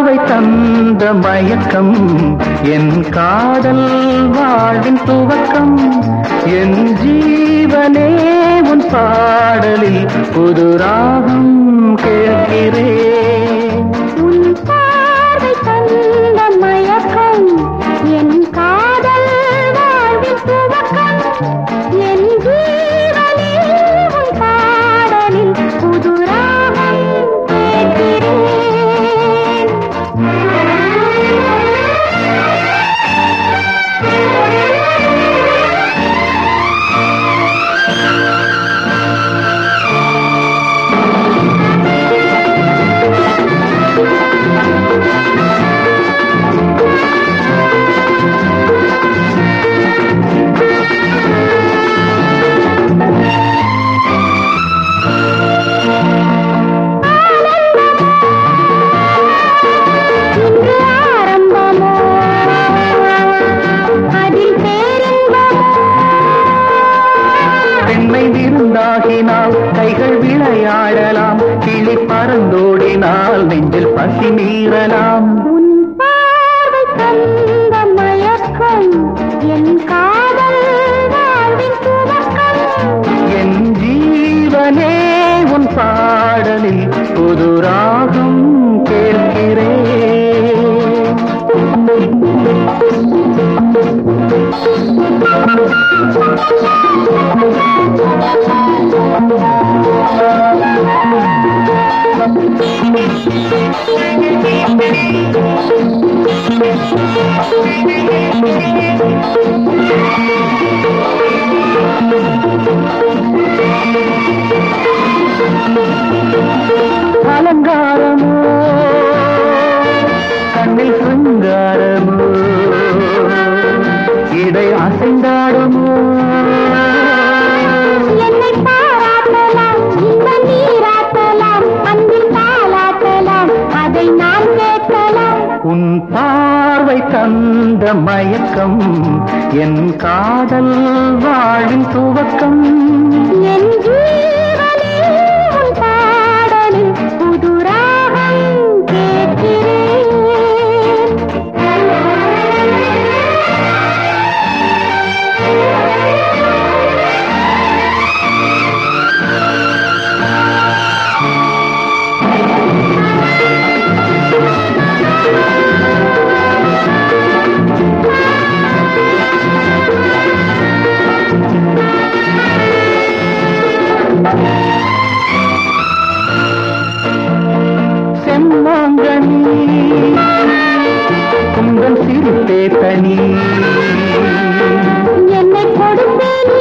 பார்வை தந்த மயக்கம் என் காதல் வாழ்வின் துவக்கம் என் ஜீவனே உன் பாடலில் புது ராகம் கேட்கிறேன் உன் பார்வை தந்த மயக்கம் என் காதல் வாழ்வின் துவக்கம் என் ஜீவனே உன் பாடலில் புது ராகம் கேட்கிறேன் இருந்தாகினால் கைகள் விளையாடலாம் கிளி பறந்தோடினால் நெஞ்சில் பசி மீறலாம் உன் பார்வை தந்த மயக்கம் என் காதல் வாழ்வின் துவக்கம் என் ஜீவனே உன் பாடலில் புது ராகம் கேட்கிறேன் அலங்காரமோ கண்ணில் சிங்காரமோ இடை அசைந்தாடுமோ என்னை பாராட்டலாம் இந்த நீராட்டலாம் அன்பில் தாளாட்டலாம் அதை நான் கேட்கலாம் உன் பார்வை தந்த மயக்கம் என் காதல் வாழின் துவக்கம் என் ஜீவனே உன் பாடலில் புது ராகம் கேட்கிறேன் செம்மாங்கனி உங்கள் சிறுத்தே தனி என்னை கொடுப்பேன்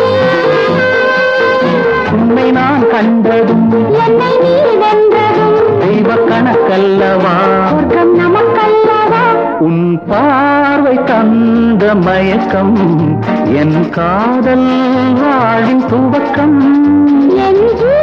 உன்னை நான் கண்டதும் என்னை நீ வென்றதும் தெய்வ கணக்கல்லவா சொர்க்கம் நமக்கல்லவா உன் பார்வை தந்த மயக்கம் என் காதல் வாழின் துவக்கம் என்